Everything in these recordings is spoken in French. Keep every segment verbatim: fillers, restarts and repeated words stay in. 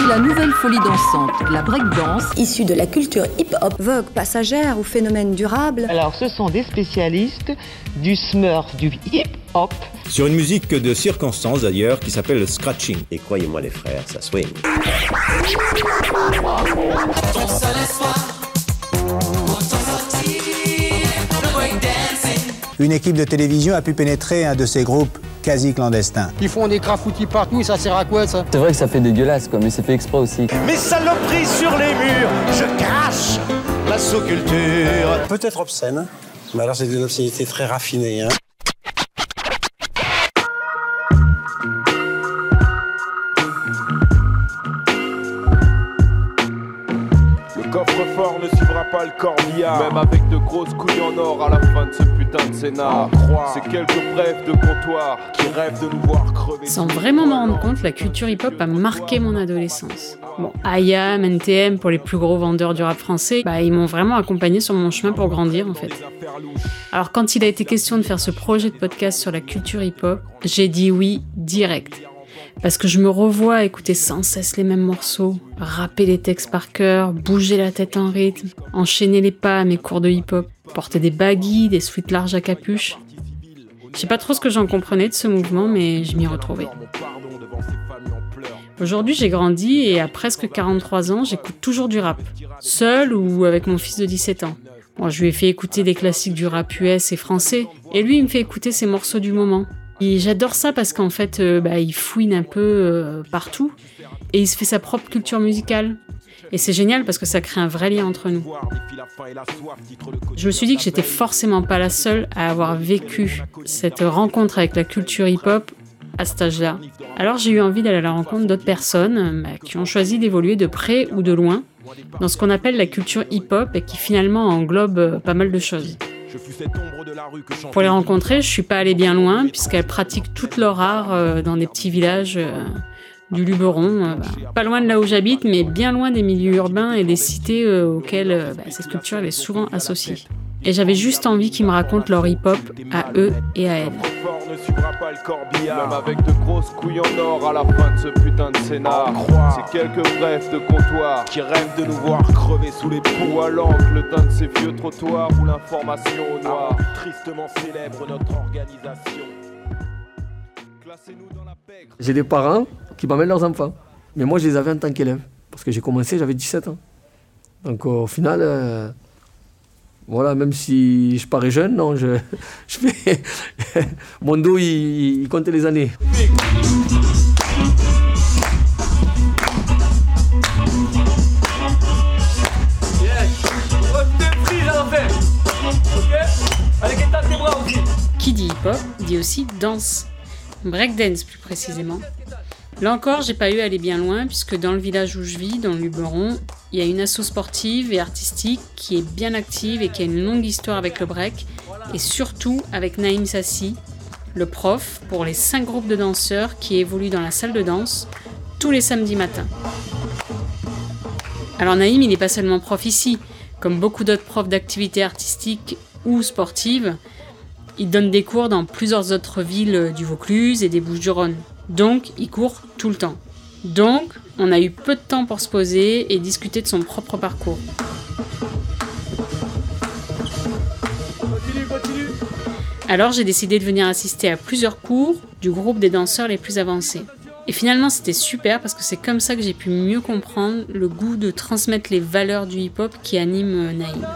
la nouvelle folie dansante, la breakdance, issue de la culture hip-hop, vogue passagère ou phénomène durable. Alors ce sont des spécialistes du smurf, du hip-hop. Sur une musique de circonstance d'ailleurs qui s'appelle le scratching. Et croyez-moi les frères, ça swing. Une équipe de télévision a pu pénétrer un de ces groupes quasi clandestins. Ils font des grafoutis partout, ça sert à quoi ça? C'est vrai que ça fait dégueulasse quoi, mais c'est fait exprès aussi. Mes saloperies sur les murs, je crache la sous-culture. Peut-être obscène, mais alors c'est une obscénité très raffinée. Hein. Coffre-fort ne suivra pas le corbillard. Même avec de grosses couilles en or à la fin de ce putain de scénar. C'est quelques brefs de comptoir qui rêvent de nous voir crever. Sans vraiment m'en rendre compte, la culture hip-hop a marqué mon adolescence. Bon, I A M, N T M, pour les plus gros vendeurs du rap français, bah, ils m'ont vraiment accompagné sur mon chemin pour grandir en fait. Alors quand il a été question de faire ce projet de podcast sur la culture hip-hop, j'ai dit oui direct. Parce que je me revois écouter sans cesse les mêmes morceaux, rapper les textes par cœur, bouger la tête en rythme, enchaîner les pas à mes cours de hip-hop, porter des baggies, des sweats larges à capuche. Je sais pas trop ce que j'en comprenais de ce mouvement, mais je m'y retrouvais. Aujourd'hui, j'ai grandi et à presque quarante-trois ans, j'écoute toujours du rap, seul ou avec mon fils de dix-sept ans. Bon, je lui ai fait écouter des classiques du rap U S et français, et lui, il me fait écouter ses morceaux du moment. Et j'adore ça parce qu'en fait, euh, bah, il fouine un peu euh, partout et il se fait sa propre culture musicale. Et c'est génial parce que ça crée un vrai lien entre nous. Je me suis dit que j'étais forcément pas la seule à avoir vécu cette rencontre avec la culture hip-hop à cet âge-là. Alors j'ai eu envie d'aller à la rencontre d'autres personnes bah, qui ont choisi d'évoluer de près ou de loin dans ce qu'on appelle la culture hip-hop et qui finalement englobe euh, pas mal de choses. Pour les rencontrer, je suis pas allée bien loin puisqu'elles pratiquent toute leur art euh, dans des petits villages euh, du Luberon, euh, bah, pas loin de là où j'habite, mais bien loin des milieux urbains et des cités euh, auxquelles euh, bah, cette culture est souvent associée. Et j'avais juste envie qu'ils me racontent leur hip-hop à eux et à elles. Même avec de grosses couilles en or à la fin de ce putain de scénar. C'est quelques brefs de comptoir qui rêvent de nous voir crever sous les poux à l'encre d'un de ces vieux trottoirs où l'information au noir tristement célèbre notre organisation. Classez-nous dans la pègre. J'ai des parents qui m'amènent leurs enfants, mais moi je les avais en tant qu'élève parce que j'ai commencé, j'avais dix-sept ans. Donc euh, au final, euh, voilà, même si je parais jeune, non, je, je fais mon dos, il, il compte les années. Qui dit hip-hop dit aussi danse, breakdance plus précisément. Là encore, j'ai pas eu à aller bien loin puisque dans le village où je vis, dans le Luberon, il y a une asso sportive et artistique qui est bien active et qui a une longue histoire avec le break et surtout avec Naïm Sassi, le prof pour les cinq groupes de danseurs qui évoluent dans la salle de danse tous les samedis matins. Alors Naïm, il n'est pas seulement prof ici, comme beaucoup d'autres profs d'activités artistiques ou sportives, il donne des cours dans plusieurs autres villes du Vaucluse et des Bouches-du-Rhône. Donc, il court tout le temps. Donc, on a eu peu de temps pour se poser et discuter de son propre parcours. Alors, j'ai décidé de venir assister à plusieurs cours du groupe des danseurs les plus avancés. Et finalement, c'était super parce que c'est comme ça que j'ai pu mieux comprendre le goût de transmettre les valeurs du hip-hop qui anime Naïm.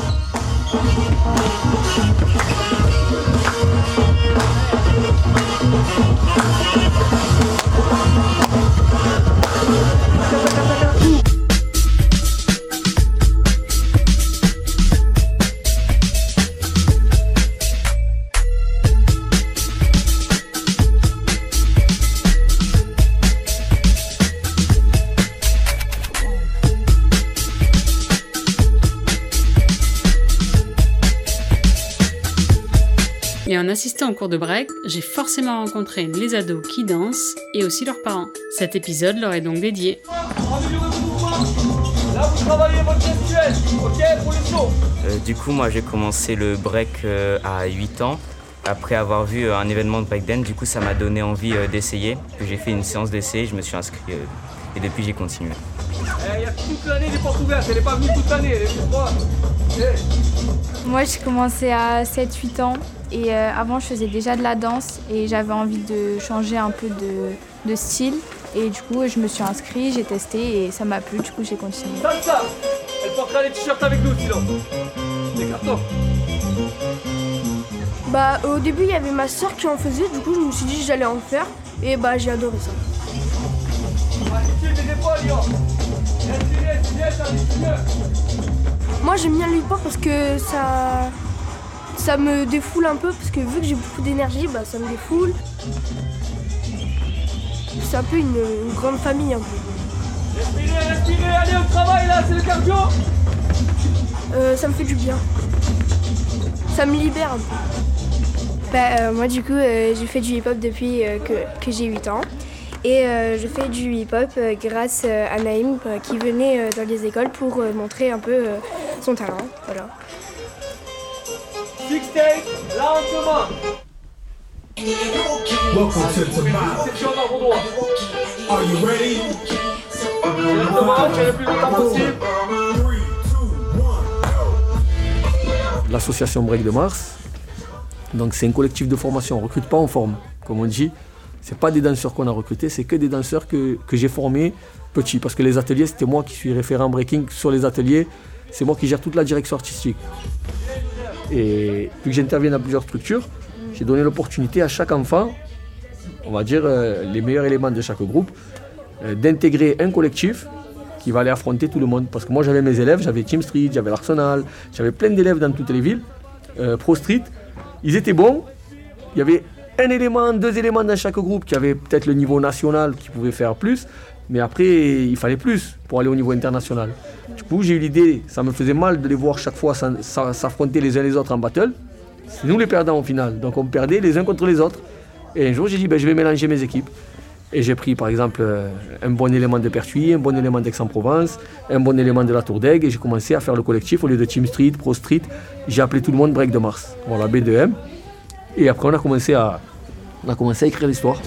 Et en assistant au cours de break, j'ai forcément rencontré les ados qui dansent et aussi leurs parents. Cet épisode leur est donc dédié. Là, vous travaillez votre gestuelle, ok, pour les sauts. Euh, du coup, moi, j'ai commencé le break euh, à huit ans. Après avoir vu euh, un événement de breakdance, du coup, ça m'a donné envie euh, d'essayer. J'ai fait une séance d'essai, je me suis inscrit. Euh, et depuis j'ai continué. Il y a toute l'année des portes ouvertes, elle n'est pas venue toute l'année, elle est venue trois. Moi j'ai commencé à sept huit ans et euh, avant je faisais déjà de la danse et j'avais envie de changer un peu de, de style. Et du coup je me suis inscrite, j'ai testé et ça m'a plu, du coup j'ai continué. Salsa, elle portera les t-shirts avec nous sinon. Des cartons. Bah au début il y avait ma soeur qui en faisait, du coup je me suis dit que j'allais en faire et bah j'ai adoré ça. Moi j'aime bien le hip-hop parce que ça, ça me défoule un peu, parce que vu que j'ai beaucoup d'énergie, bah ça me défoule. C'est un peu une, une grande famille un peu. Respirez, respirez, allez au travail là, c'est le cardio. euh, Ça me fait du bien. Ça me libère un peu. Bah, euh, moi du coup euh, j'ai fait du hip-hop depuis euh, que, que j'ai huit ans. Et euh, je fais du hip-hop euh, grâce euh, à Naïm euh, qui venait euh, dans les écoles pour euh, montrer un peu euh, son talent. Voilà. Six take, là en commun. Welcome to the mile. Section en ordre droit. Are you ready? Directement, tu as le plus longtemps possible. L'association Break de Mars, donc c'est un collectif de formation, on ne recrute pas en forme, comme on dit. C'est pas des danseurs qu'on a recrutés, c'est que des danseurs que, que j'ai formés petits. Parce que les ateliers, c'était moi qui suis référent breaking sur les ateliers. C'est moi qui gère toute la direction artistique. Et vu que j'interviens dans plusieurs structures, j'ai donné l'opportunité à chaque enfant, on va dire euh, les meilleurs éléments de chaque groupe, euh, d'intégrer un collectif qui va aller affronter tout le monde. Parce que moi j'avais mes élèves, j'avais Team Street, j'avais l'Arsenal, j'avais plein d'élèves dans toutes les villes, euh, Pro Street. Ils étaient bons, il y avait un élément, deux éléments dans chaque groupe qui avait peut-être le niveau national qui pouvait faire plus, mais après il fallait plus pour aller au niveau international. Du coup j'ai eu l'idée, ça me faisait mal de les voir chaque fois s'affronter les uns les autres en battle. C'est nous les perdants au final, donc on perdait les uns contre les autres. Et un jour j'ai dit ben, je vais mélanger mes équipes. Et j'ai pris par exemple un bon élément de Pertuis, un bon élément d'Aix-en-Provence, un bon élément de la Tour d'Aigle et j'ai commencé à faire le collectif au lieu de Team Street, Pro Street. J'ai appelé tout le monde Break de Mars, voilà B deux M. Et après on a commencé à, on a commencé à écrire l'histoire.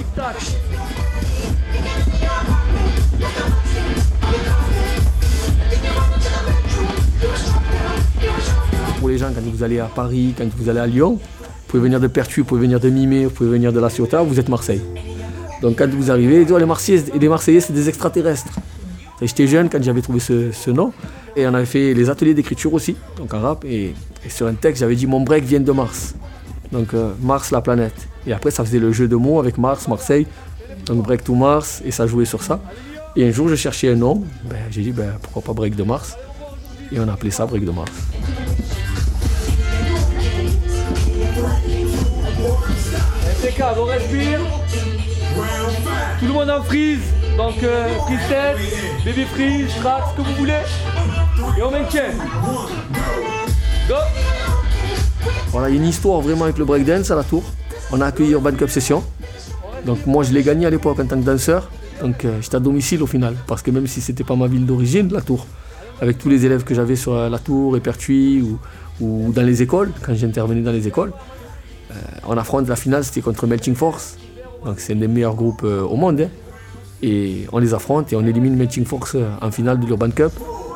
Pour les gens, quand vous allez à Paris, quand vous allez à Lyon, vous pouvez venir de Pertuis, vous pouvez venir de Mimé, vous pouvez venir de La Ciotat, vous êtes Marseille. Donc quand vous arrivez, les Marseillais et les Marseillais, c'est des extraterrestres. J'étais jeune quand j'avais trouvé ce, ce nom. Et on avait fait les ateliers d'écriture aussi, donc en rap. Et, et sur un texte, j'avais dit mon break vient de Mars. Donc euh, Mars, la planète. Et après, ça faisait le jeu de mots avec Mars, Marseille. Donc Break to Mars, et ça jouait sur ça. Et un jour, je cherchais un nom. Ben, j'ai dit, ben, pourquoi pas Break de Mars. Et on a appelé ça Break de Mars. Impeccable, on respire. Tout le monde en freeze. Donc euh, freeze tête, baby freeze, track, ce que vous voulez. Et on maintient. Go. Voilà, il y a une histoire vraiment avec le breakdance à la Tour. On a accueilli Urban Cup Session. Donc moi je l'ai gagné à l'époque en tant que danseur. Donc euh, j'étais à domicile au final. Parce que même si c'était pas ma ville d'origine, la Tour, avec tous les élèves que j'avais sur la Tour et Pertuis ou, ou dans les écoles, quand j'intervenais dans les écoles, euh, on affronte la finale, c'était contre Melting Force. Donc c'est un des meilleurs groupes euh, au monde. Hein. Et on les affronte et on élimine Melting Force euh, en finale de l'Urban Cup.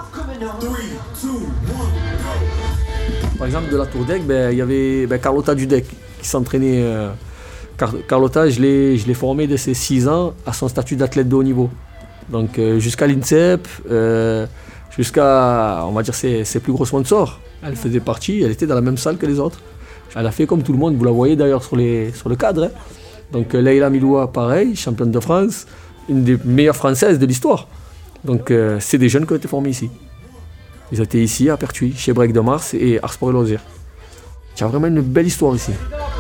Par exemple, de la Tour d'Aigle, ben, il y avait ben, Carlotta Dudek qui s'entraînait. Euh, Car Carlotta, je l'ai, je l'ai formé de ses six ans à son statut d'athlète de haut niveau. Donc euh, jusqu'à l'INSEP, euh, jusqu'à, on va dire, ses, ses plus gros sponsors. Elle faisait partie, elle était dans la même salle que les autres. Elle a fait comme tout le monde, vous la voyez d'ailleurs sur, les, sur le cadre. Hein. Donc Leïla Miloua, pareil, championne de France, une des meilleures françaises de l'histoire. Donc euh, c'est des jeunes qui ont été formés ici. Ils étaient ici à Pertuis, chez Break de Mars et Art Sport et Loisirs. Il y a vraiment une belle histoire ici.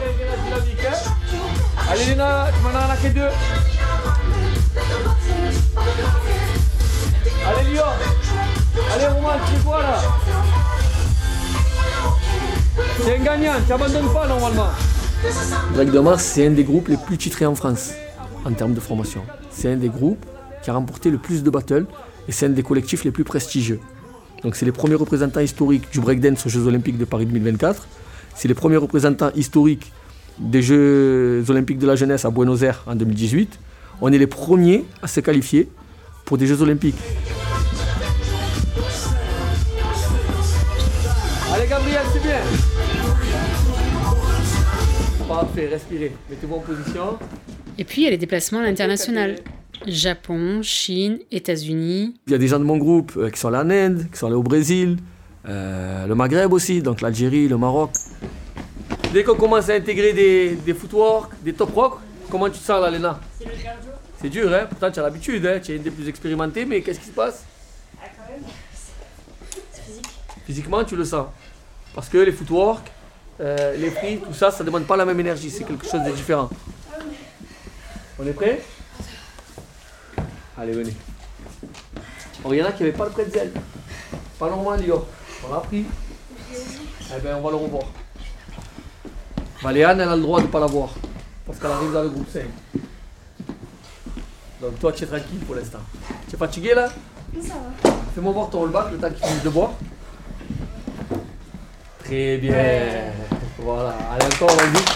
Allez Léna, tu m'en as arnaqué deux. Allez Lyon. Allez Romain, tu fais quoi là? C'est un gagnant, tu n'abandonnes pas normalement. Break de Mars, c'est un des groupes les plus titrés en France en termes de formation. C'est un des groupes qui a remporté le plus de battles et c'est un des collectifs les plus prestigieux. Donc c'est les premiers représentants historiques du breakdance aux Jeux Olympiques de Paris deux mille vingt-quatre. C'est les premiers représentants historiques des Jeux Olympiques de la jeunesse à Buenos Aires en deux mille dix-huit. On est les premiers à se qualifier pour des Jeux Olympiques. Allez Gabriel, c'est bien. Parfait, respirez. Mettez-vous en position. Et puis il y a les déplacements à l'international. Japon, Chine, États-Unis. Il y a des gens de mon groupe euh, qui sont allés en Inde, qui sont allés au Brésil, euh, le Maghreb aussi, donc l'Algérie, le Maroc. Dès qu'on commence à intégrer des, des footwork, des top rock, comment tu te sens là, Léna? C'est le cardio. C'est dur, hein? Pourtant tu as l'habitude, hein? Tu es une des plus expérimentées, mais qu'est-ce qui se passe? Ah, quand même. C'est physique. Physiquement, tu le sens. Parce que les footwork, euh, les free, tout ça, ça ne demande pas la même énergie, c'est quelque chose de différent. On est prêt? Allez, venez. Bon, il y en a qui n'avaient pas le pretzel. Pas normal, Lyon. On l'a pris. Eh bien, on va le revoir. Valéane, elle a le droit de ne pas l'avoir. Parce qu'elle arrive dans le groupe cinq. Donc, toi, tu es tranquille pour l'instant. Tu es fatigué là? Ça va. Fais-moi voir ton rollback, le temps qu'il finisse de boire. Très bien. Ouais. Voilà. Allez, encore, vas-y.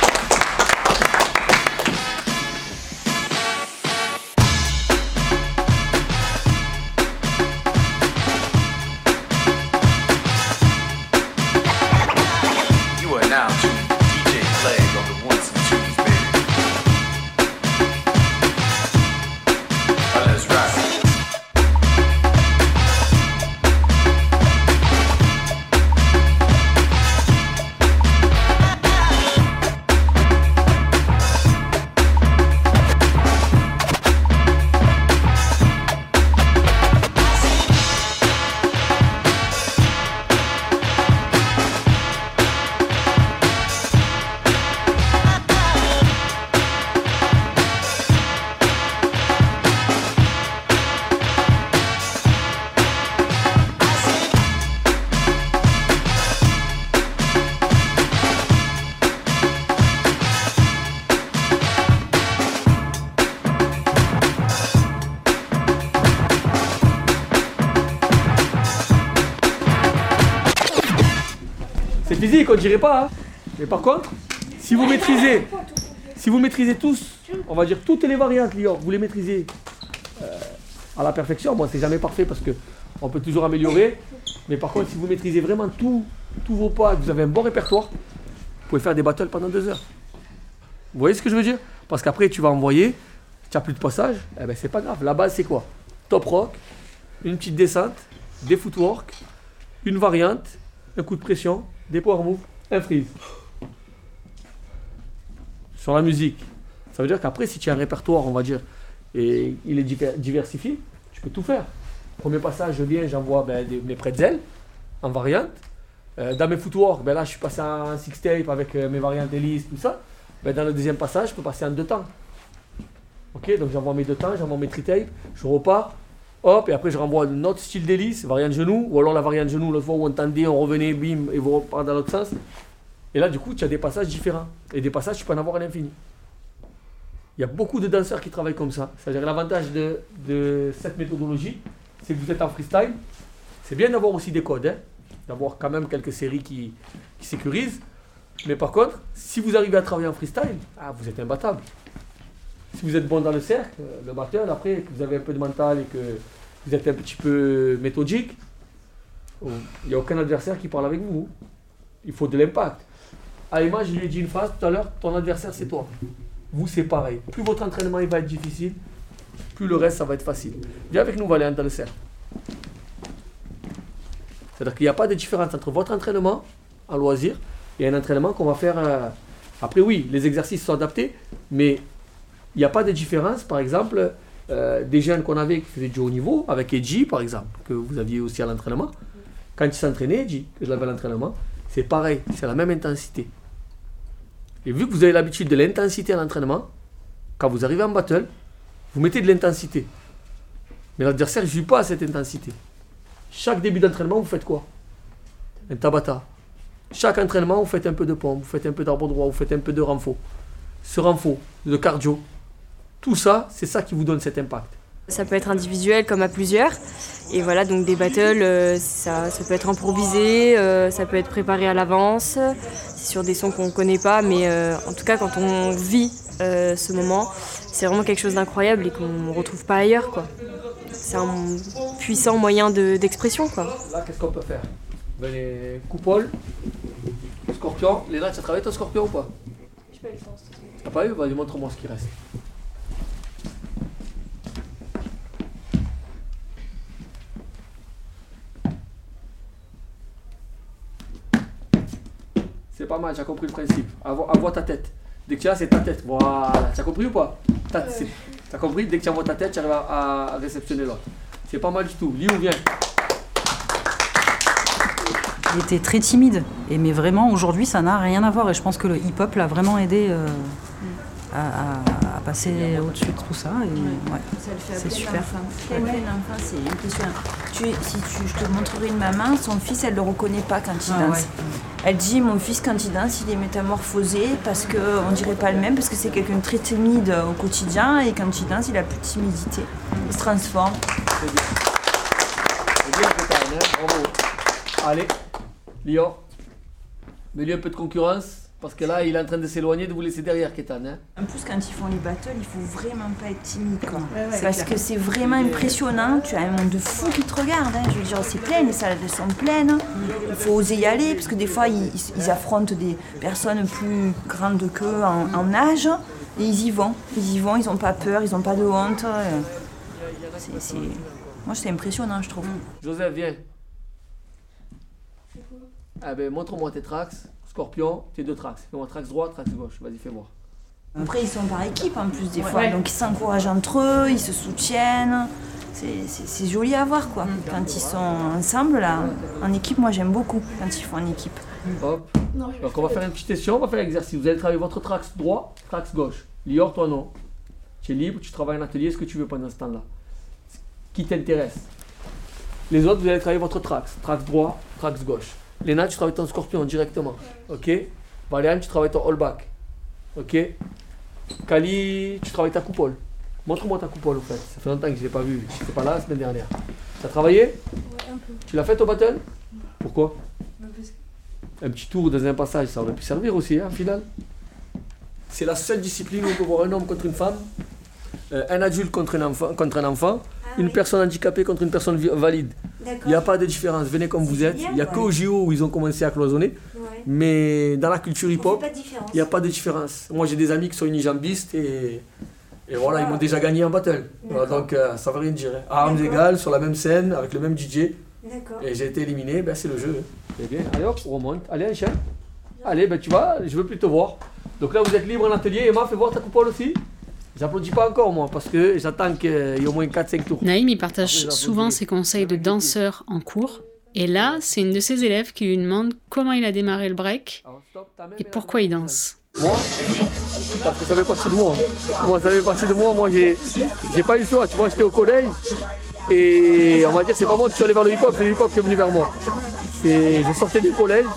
C'est physique, on dirait pas. Hein. Mais par contre, si vous maîtrisez, si vous maîtrisez tous, on va dire toutes les variantes, Lyon, vous les maîtrisez euh, à la perfection. Bon, c'est jamais parfait parce que on peut toujours améliorer. Mais par contre, si vous maîtrisez vraiment tout, tous vos pas, que vous avez un bon répertoire, vous pouvez faire des battles pendant deux heures. Vous voyez ce que je veux dire? Parce qu'après, tu vas envoyer, tu n'as plus de passage, eh ben c'est pas grave. La base, c'est quoi? Top rock, une petite descente, des footwork, une variante, un coup de pression, des power moves, un freeze. Sur la musique. Ça veut dire qu'après, si tu as un répertoire, on va dire, et il est diversifié, tu peux tout faire. Premier passage, je viens, j'envoie ben, des, mes pretzels en variante. Euh, dans mes footwork, ben là, je suis passé en six tape avec euh, mes variantes hélices, tout ça. Ben, dans le deuxième passage, je peux passer en deux temps. Ok, donc j'envoie mes deux temps, j'envoie mes tri-tape, je repars. Hop, et après je renvoie un autre style d'hélice, variante genou, ou alors la variante genou, l'autre fois où on tendait, on revenait, bim, et vous repartez dans l'autre sens. Et là, du coup, tu as des passages différents. Et des passages, tu peux en avoir à l'infini. Il y a beaucoup de danseurs qui travaillent comme ça. C'est-à-dire l'avantage de, de cette méthodologie, c'est que vous êtes en freestyle. C'est bien d'avoir aussi des codes, hein, d'avoir quand même quelques séries qui, qui sécurisent. Mais par contre, si vous arrivez à travailler en freestyle, ah, vous êtes imbattable. Si vous êtes bon dans le cercle, le batteur, après, que vous avez un peu de mental et que vous êtes un petit peu méthodique, il n'y a aucun adversaire qui parle avec vous. Il faut de l'impact. Aïma, je lui ai dit une phrase tout à l'heure, ton adversaire c'est toi. Vous c'est pareil. Plus votre entraînement il va être difficile, plus le reste ça va être facile. Viens avec nous Valéane dans le cercle. C'est-à-dire qu'il n'y a pas de différence entre votre entraînement en loisir et un entraînement qu'on va faire... Euh... Après oui, les exercices sont adaptés, mais il n'y a pas de différence, par exemple, euh, des jeunes qu'on avait qui faisaient du haut niveau, avec Edgy par exemple, que vous aviez aussi à l'entraînement. Quand il s'entraînait, Edgy, que je l'avais à l'entraînement, c'est pareil, c'est la même intensité. Et vu que vous avez l'habitude de l'intensité à l'entraînement, quand vous arrivez en battle, vous mettez de l'intensité. Mais l'adversaire ne joue pas à cette intensité. Chaque début d'entraînement, vous faites quoi? Un tabata. Chaque entraînement, vous faites un peu de pompe, vous faites un peu d'arbre droit, vous faites un peu de renfort. Ce renfort, de cardio, tout ça, c'est ça qui vous donne cet impact. Ça peut être individuel comme à plusieurs. Et voilà, donc des battles, euh, ça, ça peut être improvisé, euh, ça peut être préparé à l'avance. C'est sur des sons qu'on ne connaît pas, mais euh, en tout cas, quand on vit euh, ce moment, c'est vraiment quelque chose d'incroyable et qu'on ne retrouve pas ailleurs, quoi. c'est un puissant moyen de, d'expression, quoi. Là, qu'est-ce qu'on peut faire? Ben, les coupoles, scorpion. Léna, tu as travaillé ton scorpion ou pas? Je peux le faire. T'as pas eu? Vas-y, montre-moi ce qui reste. C'est pas mal, tu as compris le principe. Avoir, avoir ta tête. Dès que tu as, c'est ta tête. Voilà. Tu as compris ou pas? Tu as compris? Dès que tu envoies ta tête, tu arrives à, à réceptionner l'autre. C'est pas mal du tout. Liu, viens. Il était très timide. Et mais vraiment, aujourd'hui, ça n'a rien à voir. Et je pense que le hip-hop l'a vraiment aidé euh, à, à, à passer au-dessus de tout ça. Et, ouais, c'est super. C'est impressionnant. Tu, si tu, je te montrerai une maman, son fils, elle ne le reconnaît pas quand il Ah, danse. ouais. Elle dit, mon fils, quand il danse, il est métamorphosé parce qu'on ne dirait pas le même, parce que c'est quelqu'un de très timide au quotidien, et quand il danse, il a plus de timidité. Il se transforme. C'est bien. C'est bien, Kétan, hein. Bravo. Allez, Lyon. Mets-lui un peu de concurrence, parce que là, il est en train de s'éloigner, de vous laisser derrière, Kétan. Hein. En plus, quand ils font les battles, il faut vraiment pas être timide, quoi. Ouais, ouais, Parce c'est que c'est vraiment impressionnant. Tu as un monde de fous qui te regardent. Hein. Je veux dire, c'est plein, les salles elles sont pleines. Il faut oser y aller, parce que des fois, ils, ils affrontent des personnes plus grandes qu'eux en, en âge. Et ils y vont. Ils y vont, ils n'ont pas peur, ils n'ont pas de honte. C'est, c'est... Moi, c'est impressionnant, je trouve. Joseph, viens. Ah ben, montre-moi tes tracks. Scorpion, tes deux tracks. Fais-moi tracks droit, tracks gauche. Vas-y, fais-moi. Après, ils sont par équipe en plus des Ouais. fois, Ouais. donc ils s'encouragent entre eux, ils se soutiennent. C'est, c'est, c'est joli à voir, quoi. Quand ils sont ensemble, là, en équipe, moi j'aime beaucoup quand ils font en équipe. Hop. Donc on va faire une petite session, on va faire l'exercice. Vous allez travailler votre tracks droit, tracks gauche. Lior, toi non. Tu es libre, tu travailles en atelier, ce que tu veux pendant ce temps-là. Qui t'intéresse. Les autres, vous allez travailler votre tracks. Tracks droit, tracks gauche. Léna, tu travailles ton scorpion directement. Ok. Valéane, tu travailles ton all back. Ok. Kali, tu travailles ta coupole. Montre-moi ta coupole, au fait. Ça fait longtemps que je ne l'ai pas vu. Je n'étais pas là la semaine dernière. Tu as travaillé? Ouais, un peu. Tu l'as fait au battle? Pourquoi? Un petit tour dans un passage, ça aurait pu servir aussi, hein, en finale. C'est la seule discipline où on peut voir un homme contre une femme, euh, un adulte contre un enfant, contre un enfant Ah, une oui. personne handicapée contre une personne vi- valide. D'accord. Il n'y a pas de différence, venez comme vous êtes. bien, Il n'y a ouais. qu'au J O où ils ont commencé à cloisonner. Ouais. Mais dans la culture hip-hop, pas de différence. il n'y a pas de différence. Moi j'ai des amis qui sont unijambistes et, et voilà, ils m'ont déjà gagné en battle. Voilà, donc euh, ça ne veut rien dire. À armes égales, sur la même scène, avec le même D J. D'accord. Et j'ai été éliminé, ben c'est le jeu. Eh bien, allez hop, on remonte. Allez, enchaîne. Allez, ben tu vois, je veux plus te voir. Donc là, vous êtes libre en atelier. Emma, fais voir ta coupole aussi. J'applaudis pas encore, moi, parce que j'attends qu'il y ait au moins quatre cinq tours. Naïm, il partage souvent ses conseils de danseur en cours. Et là, c'est une de ses élèves qui lui demande comment il a démarré le break et pourquoi il danse. Moi, parce que ça fait partie de moi. Moi, ça fait partie de moi. Moi, j'ai, j'ai pas eu le choix. Tu vois, j'étais au collège et on va dire, c'est pas moi qui suis allé vers le hip-hop, c'est le hip-hop qui est venu vers moi. Et je sortais du collège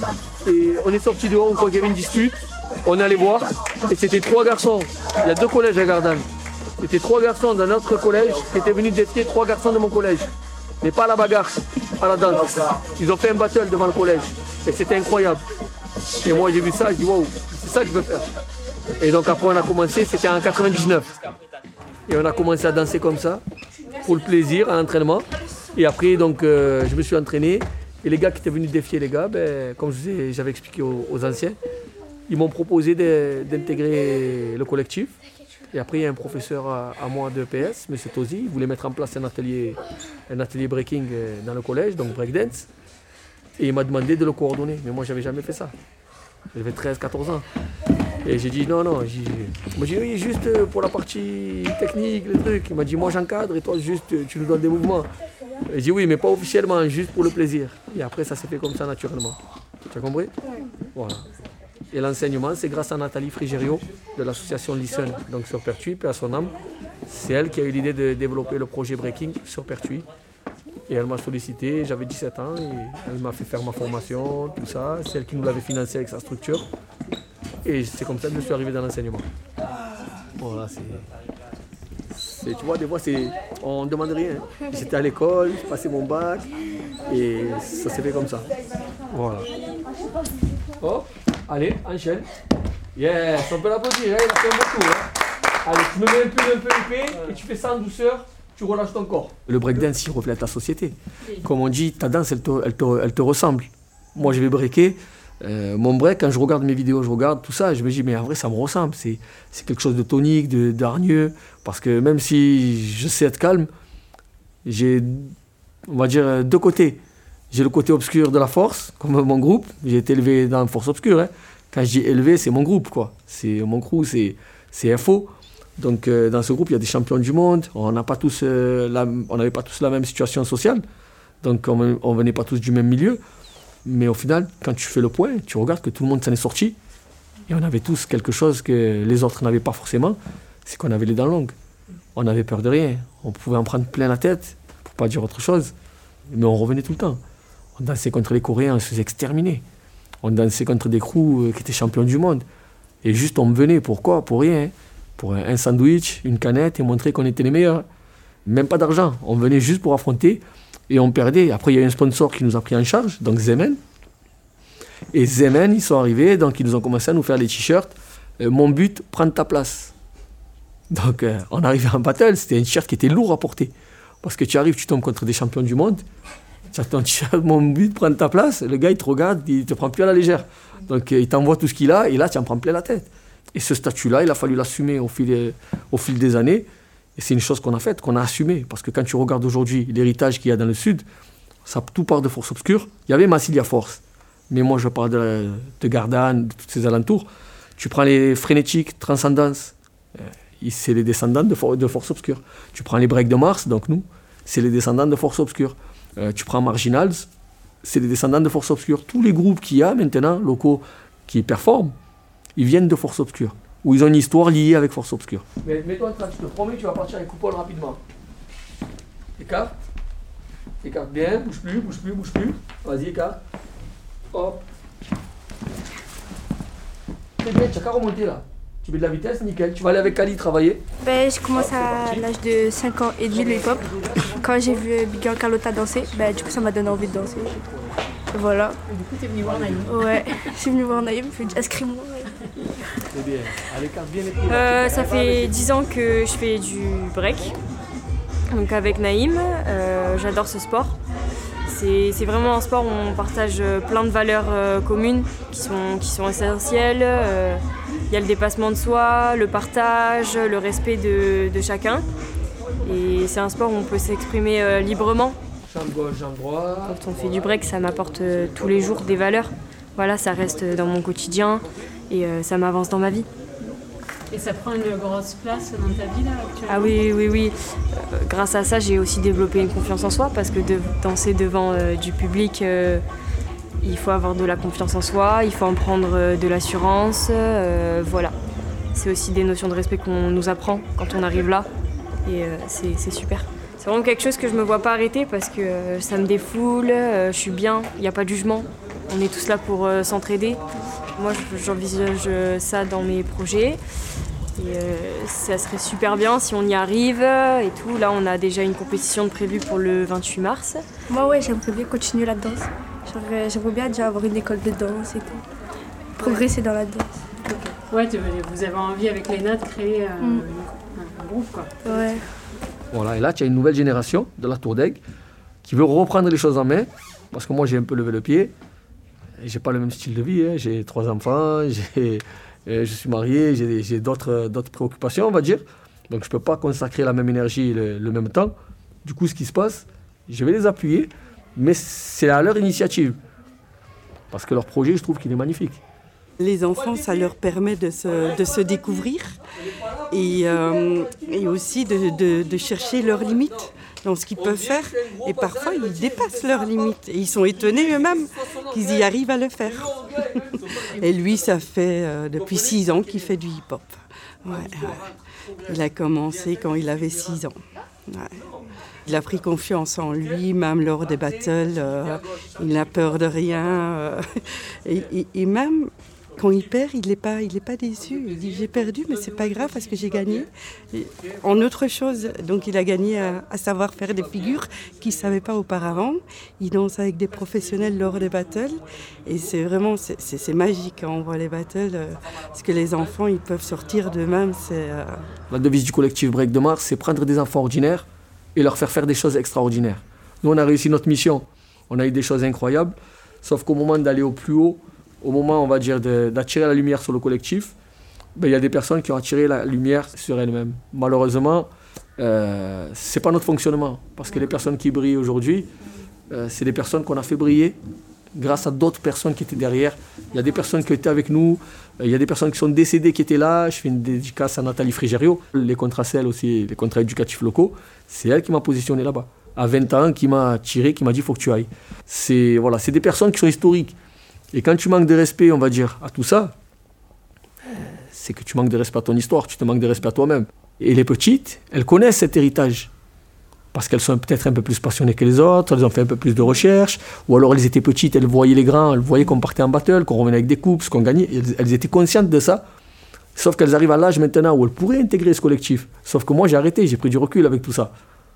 et on est sorti dehors, on croit qu'il y avait une dispute. On est allé voir et c'était trois garçons. Il y a deux collèges à Gardanne. C'était trois garçons d'un autre collège qui étaient venus défier trois garçons de mon collège. Mais pas à la bagarre, à la danse. Ils ont fait un battle devant le collège et c'était incroyable. Et moi j'ai vu ça, je dis waouh, c'est ça que je veux faire. Et donc après on a commencé, c'était en quatre-vingt-dix-neuf. Et on a commencé à danser comme ça, pour le plaisir, à l'entraînement. Et après donc euh, je me suis entraîné. Et les gars qui étaient venus défier les gars, ben, comme je vous ai- j'avais expliqué aux, aux anciens, ils m'ont proposé de- d'intégrer le collectif. Et après, il y a un professeur à, à moi de E P S, M. Tosi, il voulait mettre en place un atelier, un atelier breaking euh, dans le collège, donc breakdance. Et il m'a demandé de le coordonner, mais moi, je n'avais jamais fait ça. J'avais treize quatorze ans. Et j'ai dit non, non. J'ai moi, j'ai dit oui, juste pour la partie technique, le truc. Il m'a dit moi, j'encadre et toi, juste, tu nous donnes des mouvements. Et j'ai dit oui, mais pas officiellement, juste pour le plaisir. Et après, ça s'est fait comme ça naturellement. Tu as compris? Voilà. Et l'enseignement, c'est grâce à Nathalie Frigerio de l'association Listen, donc sur Pertuis, paix à son âme. C'est elle qui a eu l'idée de développer le projet Breaking sur Pertuis. Et elle m'a sollicité, j'avais dix-sept ans, et elle m'a fait faire ma formation, tout ça. C'est elle qui nous l'avait financé avec sa structure. Et c'est comme ça que je suis arrivé dans l'enseignement. Voilà, c'est... c'est- Tu vois, des fois, c'est... on ne demande rien. J'étais à l'école, j'ai passé mon bac, et ça s'est fait comme ça. Voilà. Oh, allez, enchaîne. Yes, on peut l'applaudir, hein, il a fait un beau tour. Hein. Allez, tu me mets un peu, un peu épais et tu fais ça en douceur. tu relâches ton corps. Le breakdance, il reflète la société. Comme on dit, ta danse, elle te, elle te, elle te ressemble. Moi, je vais breaker. Euh, mon break, quand je regarde mes vidéos, je regarde tout ça, je me dis, mais en vrai, ça me ressemble. C'est, c'est quelque chose de tonique, de, d'hargneux. Parce que même si je sais être calme, j'ai, on va dire, deux côtés. J'ai le côté obscur de la force, comme mon groupe. J'ai été élevé dans la force obscure. Hein. Quand je dis élevé, c'est mon groupe, quoi. C'est mon crew, c'est, c'est F O. Donc, euh, dans ce groupe, il y a des champions du monde. On n'a pas tous, euh, la, on n'avait pas tous la même situation sociale. Donc, on ne venait pas tous du même milieu. Mais au final, quand tu fais le point, tu regardes que tout le monde s'en est sorti. Et on avait tous quelque chose que les autres n'avaient pas forcément. C'est qu'on avait les dents longues. On n'avait peur de rien. On pouvait en prendre plein la tête, pour ne pas dire autre chose. Mais on revenait tout le temps. On dansait contre les Coréens, on se faisait exterminer. On dansait contre des crews qui étaient champions du monde. Et juste, on venait, pourquoi? Pour rien. Pour un sandwich, une canette et montrer qu'on était les meilleurs. Même pas d'argent. On venait juste pour affronter et on perdait. Après, il y a eu un sponsor qui nous a pris en charge, donc Zemen. Et Zemen, ils sont arrivés, donc ils nous ont commencé à nous faire les t-shirts. Euh, mon but, prendre ta place. Donc, euh, on arrivait en battle, c'était un t-shirt qui était lourd à porter. Parce que tu arrives, tu tombes contre des champions du monde. Tu as ton t-shirt, mon but, prendre ta place. Le gars, il te regarde, il te prend plus à la légère. Donc, euh, il t'envoie tout ce qu'il a et là, tu en prends plein la tête. Et ce statut-là, il a fallu l'assumer au fil, au fil des années. Et c'est une chose qu'on a faite, qu'on a assumée. Parce que quand tu regardes aujourd'hui l'héritage qu'il y a dans le Sud, ça, tout part de Force Obscure. Il y avait Massilia Force. Mais moi, je parle de, de Gardanne, de tous ces alentours. Tu prends les Frénétiques, Transcendance, euh, c'est les descendants de, For- de Force Obscure. Tu prends les Break de Mars, donc nous, c'est les descendants de Force Obscure. Euh, tu prends Marginals, c'est les descendants de Force Obscure. Tous les groupes qu'il y a maintenant, locaux, qui performent, ils viennent de Force Obscure, où ils ont une histoire liée avec Force Obscure. Mais mets-toi en train, je te promets, tu vas partir avec coupole rapidement. Écarte. Écarte bien, bouge plus, bouge plus, bouge plus. Vas-y, écarte. Hop. C'est bien, tu n'as qu'à remonter là. Tu mets de la vitesse, nickel. Tu vas aller avec Kali travailler. Ben, je commence à l'âge de cinq ans et demi le hip-hop. Quand j'ai vu Bigger Carlotta danser, ben, du coup ça m'a donné envie de danser. Voilà. Et du coup, t'es venu voir Naïm. Ouais, je suis venue voir Naïm, je lui ai dit inscris-moi. C'est bien. Allez, carte bien les pieds. Euh, ça fait dix ans que je fais du break. Donc avec Naïm, euh, j'adore ce sport. C'est, c'est vraiment un sport où on partage plein de valeurs euh, communes qui sont, qui sont essentielles. Il euh, y a le dépassement de soi, le partage, le respect de, de chacun. Et c'est un sport où on peut s'exprimer euh, librement. Jambe gauche, jambe droite. Quand on fait du break, ça m'apporte euh, tous les jours des valeurs. Voilà, ça reste dans mon quotidien et euh, ça m'avance dans ma vie. Et ça prend une grosse place dans ta vie là actuellement? Ah oui, oui, oui. Euh, grâce à ça, j'ai aussi développé une confiance en soi parce que de danser devant euh, du public, euh, il faut avoir de la confiance en soi, il faut en prendre euh, de l'assurance. Euh, voilà. C'est aussi des notions de respect qu'on nous apprend quand on arrive là et euh, c'est, c'est super. C'est vraiment quelque chose que je me vois pas arrêter parce que euh, ça me défoule, euh, je suis bien, il n'y a pas de jugement. On est tous là pour euh, s'entraider. Moi, j'envisage ça dans mes projets. Et euh, ça serait super bien si on y arrive et tout. Là, on a déjà une compétition de prévue pour le vingt-huit mars. Moi, ouais, j'aimerais bien continuer la danse. J'aimerais, j'aimerais bien déjà avoir une école de danse et tout. Progresser dans la danse. Ouais, vous avez envie avec Léna de créer euh, mm. un groupe, quoi. Ouais. Voilà, et là, tu as une nouvelle génération de la Tour d'Aigle qui veut reprendre les choses en main. Parce que moi, j'ai un peu levé le pied. Et j'ai pas le même style de vie. Hein. J'ai trois enfants, j'ai, euh, je suis marié, j'ai, j'ai d'autres, d'autres préoccupations, on va dire. Donc, je peux pas consacrer la même énergie le, le même temps. Du coup, ce qui se passe, je vais les appuyer, mais c'est à leur initiative. Parce que leur projet, je trouve qu'il est magnifique. Les enfants, ça leur permet de se, de se découvrir et, euh, et aussi de, de, de chercher leurs limites dans ce qu'ils peuvent faire. Et parfois, ils dépassent leurs limites. Et ils sont étonnés eux-mêmes qu'ils y arrivent à le faire. Et lui, ça fait euh, depuis six ans qu'il fait du hip-hop. Ouais, ouais. Il a commencé quand il avait six ans. Ouais. Il a pris confiance en lui, même lors des battles. Euh, il n'a peur de rien. Euh, et, et, et même... Quand il perd, il n'est pas, il est pas déçu. Il dit j'ai perdu, mais c'est pas grave parce que j'ai gagné. Et en autre chose, donc il a gagné à, à savoir faire des figures qu'il ne savait pas auparavant. Il danse avec des professionnels lors des battles. Et c'est vraiment, c'est, c'est, c'est magique quand on voit les battles. Euh, parce que les enfants, ils peuvent sortir d'eux-mêmes. C'est, euh... La devise du collectif Break de Mars, c'est prendre des enfants ordinaires et leur faire faire des choses extraordinaires. Nous, on a réussi notre mission. On a eu des choses incroyables. Sauf qu'au moment d'aller au plus haut, au moment, on va dire, de, d'attirer la lumière sur le collectif, ben, y a des personnes qui ont attiré la lumière sur elles-mêmes. Malheureusement, euh, ce n'est pas notre fonctionnement. Parce que les personnes qui brillent aujourd'hui, euh, c'est des personnes qu'on a fait briller grâce à d'autres personnes qui étaient derrière. Il y a des personnes qui étaient avec nous, il y a des personnes qui sont décédées qui étaient là. Je fais une dédicace à Nathalie Frigério. Les contrats C E L aussi, les contrats éducatifs locaux, c'est elle qui m'a positionné là-bas. À vingt ans, qui m'a tiré, qui m'a dit « il faut que tu ailles ». C'est, voilà, c'est des personnes qui sont historiques. Et quand tu manques de respect, on va dire, à tout ça, c'est que tu manques de respect à ton histoire, tu te manques de respect à toi-même. Et les petites, elles connaissent cet héritage. Parce qu'elles sont peut-être un peu plus passionnées que les autres, elles ont fait un peu plus de recherche, ou alors elles étaient petites, elles voyaient les grands, elles voyaient qu'on partait en battle, qu'on revenait avec des coupes, qu'on gagnait, elles, elles étaient conscientes de ça, sauf qu'elles arrivent à l'âge maintenant où elles pourraient intégrer ce collectif. Sauf que moi j'ai arrêté, j'ai pris du recul avec tout ça.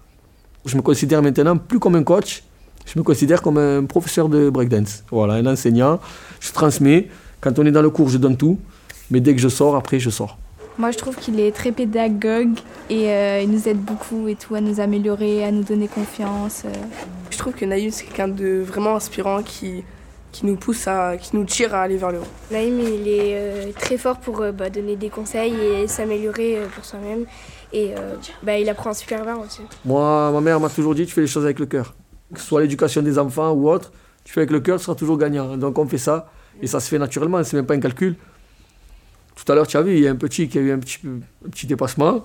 Je me considère maintenant plus comme un coach, je me considère comme un professeur de breakdance, voilà, un enseignant, je transmets, quand on est dans le cours je donne tout, mais dès que je sors, après je sors. Moi, je trouve qu'il est très pédagogue et euh, il nous aide beaucoup et tout, à nous améliorer, à nous donner confiance. Euh. Je trouve que Naïm, c'est quelqu'un de vraiment inspirant qui, qui nous pousse, à, qui nous tire à aller vers le haut. Naïm, il est euh, très fort pour euh, bah, donner des conseils et s'améliorer euh, pour soi-même. Et euh, bah, il apprend super bien aussi. Moi, ma mère m'a toujours dit, tu fais les choses avec le cœur. Que ce soit l'éducation des enfants ou autre, tu fais avec le cœur, tu seras toujours gagnant. Donc on fait ça et ça se fait naturellement, c'est même pas un calcul. Tout à l'heure, tu as vu, il y a un petit qui a eu un petit, un petit dépassement.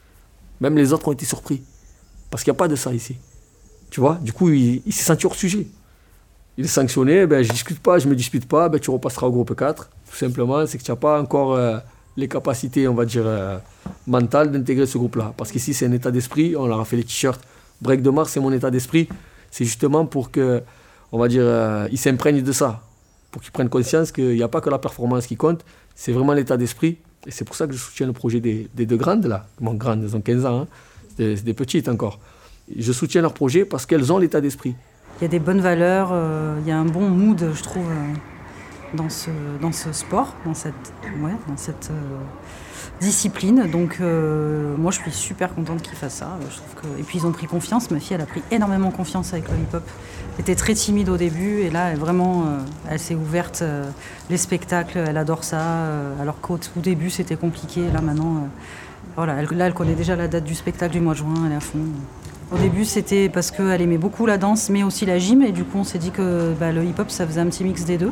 Même les autres ont été surpris. Parce qu'il n'y a pas de ça ici. Tu vois, du coup, il, il s'est senti hors sujet. Il est sanctionné, ben, je ne discute pas, je ne me dispute pas, ben, tu repasseras au groupe quatre. Tout simplement, c'est que tu n'as pas encore euh, les capacités, on va dire, euh, mentales d'intégrer ce groupe-là. Parce qu'ici, c'est un état d'esprit. On leur a fait les t-shirts. Break de Mars, c'est mon état d'esprit. C'est justement pour que, on va dire, euh, ils s'imprègnent de ça. Pour qu'ils prennent conscience qu'il n'y a pas que la performance qui compte. C'est vraiment l'état d'esprit. Et c'est pour ça que je soutiens le projet des, des deux grandes, là. Bon, grandes, elles ont quinze ans, hein. c'est, des, c'est des petites encore. Je soutiens leur projet parce qu'elles ont l'état d'esprit. Il y a des bonnes valeurs, euh, il y a un bon mood, je trouve, euh, dans, ce, dans ce sport, dans cette, ouais, dans cette euh, discipline. Donc, euh, moi, je suis super contente qu'ils fassent ça. Je trouve que... Et puis, ils ont pris confiance. Ma fille, elle a pris énormément confiance avec le hip-hop. Elle était très timide au début et là, elle, vraiment, euh, elle s'est ouverte. Euh, les spectacles, elle adore ça. Euh, alors qu'au tout début, c'était compliqué. Là, maintenant, euh, voilà, elle, là, elle connaît déjà la date du spectacle du mois de juin. Elle est à fond. Au début, c'était parce qu'elle aimait beaucoup la danse, mais aussi la gym. Et du coup, on s'est dit que bah, le hip-hop, ça faisait un petit mix des deux.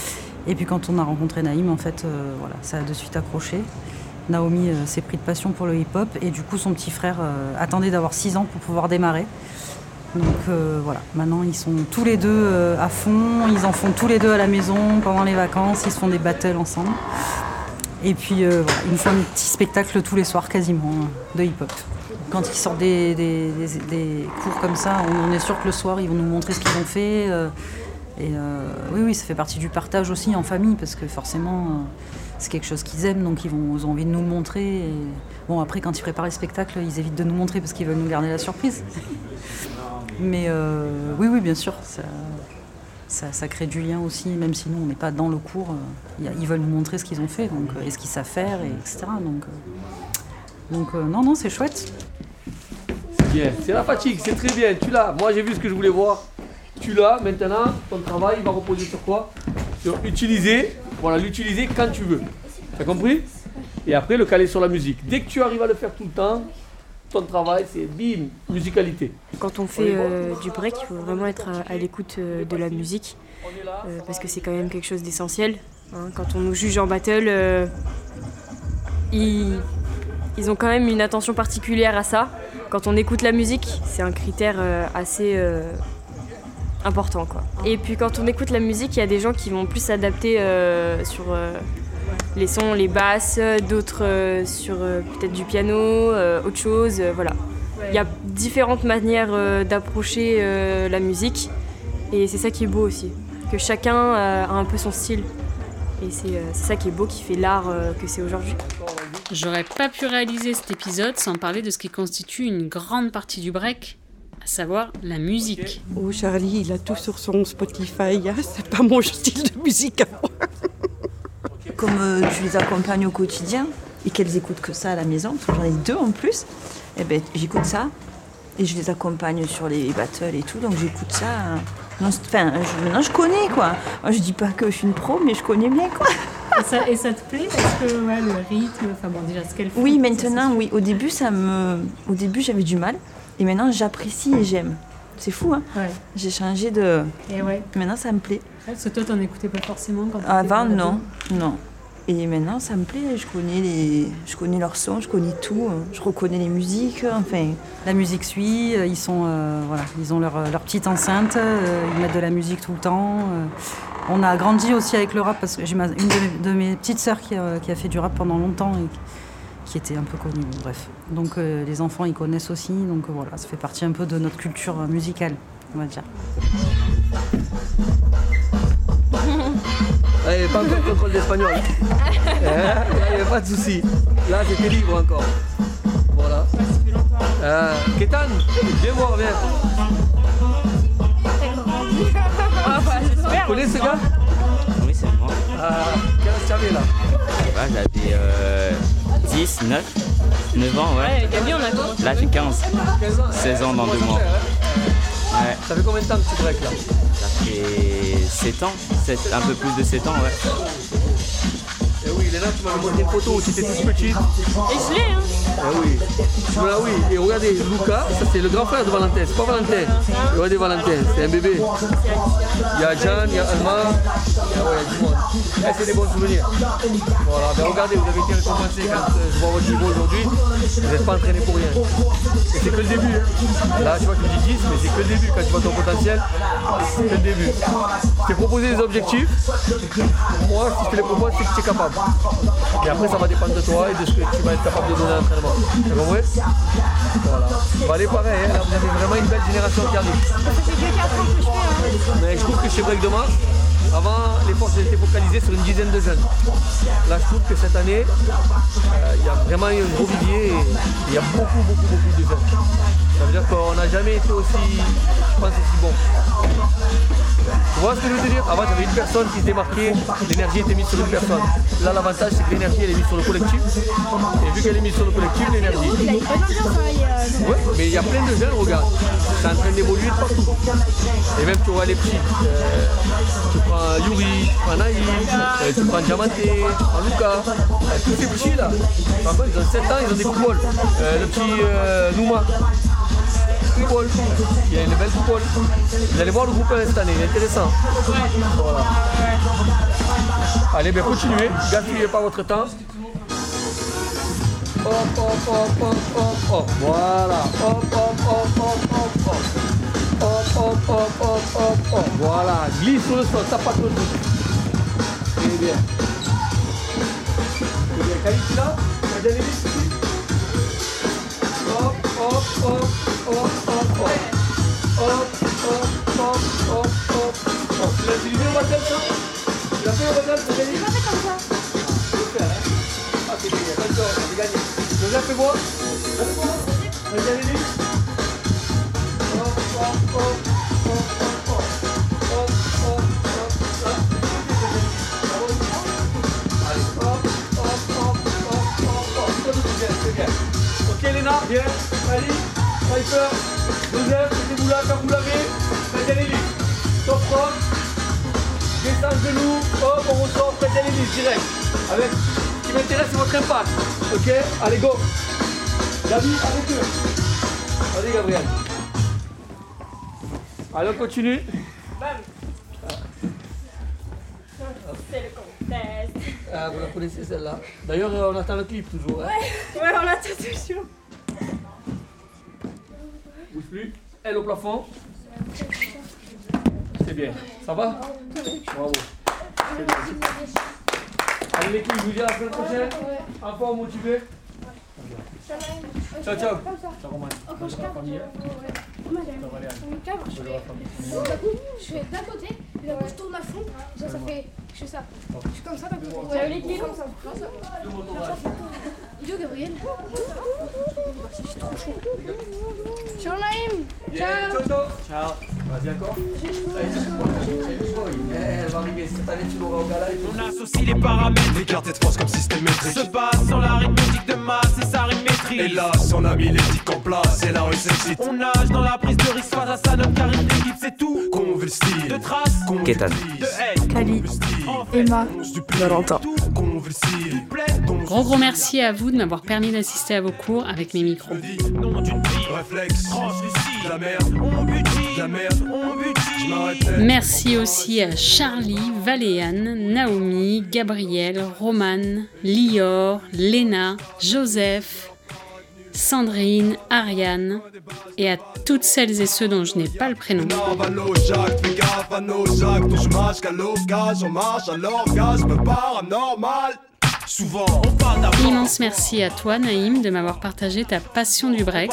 Et puis, quand on a rencontré Naïm, en fait, euh, voilà, ça a de suite accroché. Naomi euh, s'est pris de passion pour le hip-hop. Et du coup, son petit frère euh, attendait d'avoir six ans pour pouvoir démarrer. Donc euh, voilà, maintenant ils sont tous les deux euh, à fond, ils en font tous les deux à la maison pendant les vacances, ils se font des battles ensemble. Et puis euh, voilà, ils nous font un petit spectacle tous les soirs quasiment de hip-hop. Quand ils sortent des, des, des, des cours comme ça, on est sûr que le soir ils vont nous montrer ce qu'ils ont fait. Euh, et euh, oui, oui, ça fait partie du partage aussi en famille parce que forcément euh, c'est quelque chose qu'ils aiment, donc ils, vont, ils ont envie de nous le montrer. Et... Bon, après quand ils préparent les spectacles, ils évitent de nous montrer parce qu'ils veulent nous garder la surprise. Mais euh, oui, oui, bien sûr, ça, ça, ça crée du lien aussi, même si nous, on n'est pas dans le cours. Euh, ils veulent nous montrer ce qu'ils ont fait, donc, et ce qu'ils savent faire, et, etc. Donc, euh, donc euh, non, non, c'est chouette. C'est bien, c'est la fatigue, c'est très bien, tu l'as. Moi, j'ai vu ce que je voulais voir. Tu l'as, maintenant, ton travail, il va reposer sur quoi? Sur utiliser, voilà, l'utiliser quand tu veux. T'as compris? Et après, le caler sur la musique. Dès que tu arrives à le faire tout le temps, ton travail, c'est bim, musicalité. Quand on fait euh, du break, il faut vraiment être à, à l'écoute euh, de la musique, euh, parce que c'est quand même quelque chose d'essentiel. Hein. Quand on nous juge en battle, euh, ils, ils ont quand même une attention particulière à ça. Quand on écoute la musique, c'est un critère euh, assez euh, important, quoi. Et puis quand on écoute la musique, il y a des gens qui vont plus s'adapter euh, sur... Euh, les sons, les basses, d'autres euh, sur euh, peut-être du piano, euh, autre chose, euh, voilà. Ouais. Il y a différentes manières euh, d'approcher euh, la musique et c'est ça qui est beau aussi, que chacun euh, a un peu son style et c'est, euh, c'est ça qui est beau, qui fait l'art euh, que c'est aujourd'hui. J'aurais pas pu réaliser cet épisode sans parler de ce qui constitue une grande partie du break, à savoir la musique. Oh Charlie, il a tout sur son Spotify, hein, c'est pas mon style de musique à moi. Comme euh, je les accompagne au quotidien et qu'elles écoutent que ça à la maison, parce que j'en ai deux en plus, eh ben, j'écoute ça. et je les accompagne sur les battles et tout, donc j'écoute ça. Euh, non, enfin, je, maintenant je connais quoi. Moi, je dis pas que je suis une pro, mais je connais bien quoi. Et ça, et ça te plaît parce que ouais, le rythme, enfin bon, déjà ce qu'elle fait. Oui, maintenant, oui. Au début, ça me, au début, j'avais du mal, et maintenant, j'apprécie et j'aime. C'est fou, hein. Ouais. J'ai changé de. Et ouais. Maintenant, ça me plaît. Ouais, parce que toi, t'en écoutais pas forcément quand. Avant, non, non. Et maintenant, ça me plaît. Je connais les, je connais leurs sons, je connais tout. Je reconnais les musiques. Enfin, la musique suit. Ils sont, euh, voilà, ils ont leur, leur petite enceinte. Euh, ils mettent de la musique tout le temps. Euh, On a grandi aussi avec le rap parce que j'ai ma, une de mes, de mes petites sœurs qui a, qui a fait du rap pendant longtemps et qui était un peu connue. Bref, donc euh, les enfants ils connaissent aussi, donc euh, voilà, ça fait partie un peu de notre culture musicale, on va dire. Allez, pas encore de contrôle d'espagnol. Là, il n'y a pas de souci. Là, c'était libre encore. Voilà. Euh, Kétan, viens voir, viens. Ah bah, j'espère. Tu connais ce gars? Oui, c'est moi. Ah, quel âge tu avais là? Ouais, j'avais euh, dix, neuf, neuf ans, ouais. Ouais, Gabi, on a commencé. Là, j'ai quinze. seize ans dans deux mois. Ouais. Ça fait combien de temps que tu break là? Ça fait sept ans, sept, un peu plus de sept ans, ouais. Eh oui, Léna, tu m'avais montré une photo où tu étais toute petite. Et je l'ai, hein. Eh oui. Là, oui. Et regardez, Luca, ça c'est le grand frère de Valentin. C'est pas Valentin. Et regardez Valentin, c'est un bébé. Il y a Jeanne, il y a Alma. Il y a, ouais, il y a du monde. Eh, c'est des bons souvenirs. Voilà, ben regardez, vous avez été récompensé quand euh, je vois votre niveau aujourd'hui. Vous n'êtes pas entraîné pour rien. Et c'est que le début. Hein. Là, tu vois, tu me dis dix, mais c'est que le début. Quand tu vois ton potentiel, c'est que le début. Je t'ai proposé des objectifs. Moi, si je te les propose, c'est que tu es capable. Et après, ça va dépendre de toi et de ce que tu vas être capable de donner à l'entraînement. Tu comprends? Voilà. Bah, allez, pareil, hein. Là, vous avez vraiment une belle génération qui arrive. Mais je trouve que chez Break de Mars, avant, les forces étaient focalisées sur une dizaine de jeunes. Là, je trouve que cette année, euh, il y a vraiment un gros vivier et il y a beaucoup, beaucoup, beaucoup de jeunes. Ça veut dire qu'on n'a jamais été aussi, je pense, aussi bon. Tu vois ce que je veux te dire? Avant, il y avait une personne qui se démarquait, l'énergie était mise sur une personne. Là, l'avantage, c'est que l'énergie, elle est mise sur le collectif. Et vu qu'elle est mise sur le collectif, l'énergie. Ouais, mais il y a plein de jeunes, regarde. C'est en train d'évoluer de partout. Et même, tu vois les petits. Euh, tu prends Yuri, tu prends Naïm, euh, tu prends Diamanté, tu prends Luca. Euh, tous ces petits là. Par contre, ils ont sept ans, ils ont des coupoles. Euh, le petit euh, Nouma. Football. Il y a une belle football. Vous allez voir le groupe cette année, il est intéressant. Voilà. Allez, bien continuez, gaspillez pas votre temps. Hop, hop, hop, hop, hop, hop. Voilà. Hop, hop, hop, hop, hop, hop. Hop, hop, hop, hop, hop, hop. Voilà. Glisse sur le sol, tape pas trop. Très bien. Très bien. Qualité là, vous avez ici. Hop, hop, hop. Hop, hop, hop. Hop, hop, hop, hop, hop, hop. Tu l'as utilisé au battle, ça? Tu l'as fait au battle, t'as gagné? J'ai pas fait comme ça. Tu peux faire, hein? Ah, c'est bien, attention, j'ai gagné. Joseph, fais-moi. Fais-moi. Vas-y, allez-y. Hop, hop, hop, hop, hop, hop. Hop, hop, hop, hop. Allez, hop, hop, hop, hop, hop, hop. C'est bien, c'est bien. Ok, Léna, viens. Allez. Sniper, Joseph, mettez-vous là quand vous l'avez, faites à l'hélice. Top rock, descend genou, hop, on ressort, faites à l'hélice direct. Avec, ce qui m'intéresse, c'est votre impact. Ok, allez, go. Gabi, avec eux. Allez, Gabriel. Allez, on continue. Bam. C'est le contest. Ah, vous la connaissez celle-là. D'ailleurs, on attend le clip toujours. Hein. Ouais, ouais, on attend toujours. Bouge plus. Elle au plafond. C'est bien. Ça va? Bravo. C'est bien. Allez les couilles, je vous dis à la semaine prochaine. En forme, motivé. Ciao, ciao. Ciao, Roman. Je fais d'un côté, et d'un coup je tourne à fond, ça, ça fait, je fais ça. Je suis comme ça, d'un côté. Ouais, les clés comme ça. Idiot Gabriel. Je suis trop chaud. Ciao Naïm. Ciao. Ciao. Ciao. Vas-y encore. Elle va arriver cette année, tu l'auras au gala. On associe les paramètres, les quartiers de force comme système métrique. Se base sur l'arithmétique de masse et sa rime métrique. Hélas, on a mis l'éthique en place et la rue s'excite. On nage dans la prise de risque face à ça, notre charisme d'équipe, c'est tout. Qu'on veut le style, de traces, qu'on veut Kétan. de haine, Kali, Emma, Valentin. Gros gros merci à vous de m'avoir permis d'assister à vos cours avec mes micros. Réflexe, translucide, la merde, on butine, la merde, on butine. Merci aussi à Charlie, Valéane, Naomi, Gabriel, Romane, Lior, Léna, Joseph, Sandrine, Ariane et à toutes celles et ceux dont je n'ai pas le prénom. Souvent, immense merci à toi Naïm de m'avoir partagé ta passion du break.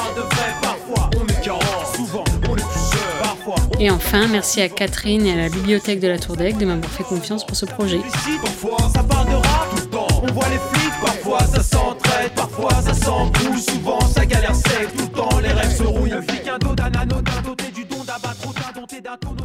Et enfin, merci à Catherine et à la bibliothèque de la Tour d'Aigle de m'avoir fait confiance pour ce projet. Parfois ça parle de rap tout le temps, on voit les flics, parfois ça s'entraide, parfois ça s'embrouille, souvent ça galère sec tout le temps, les rêves se rouillent. Le flic un dos d'un anneau, d'un doté du don d'abattre, d'un doté d'un tonneau.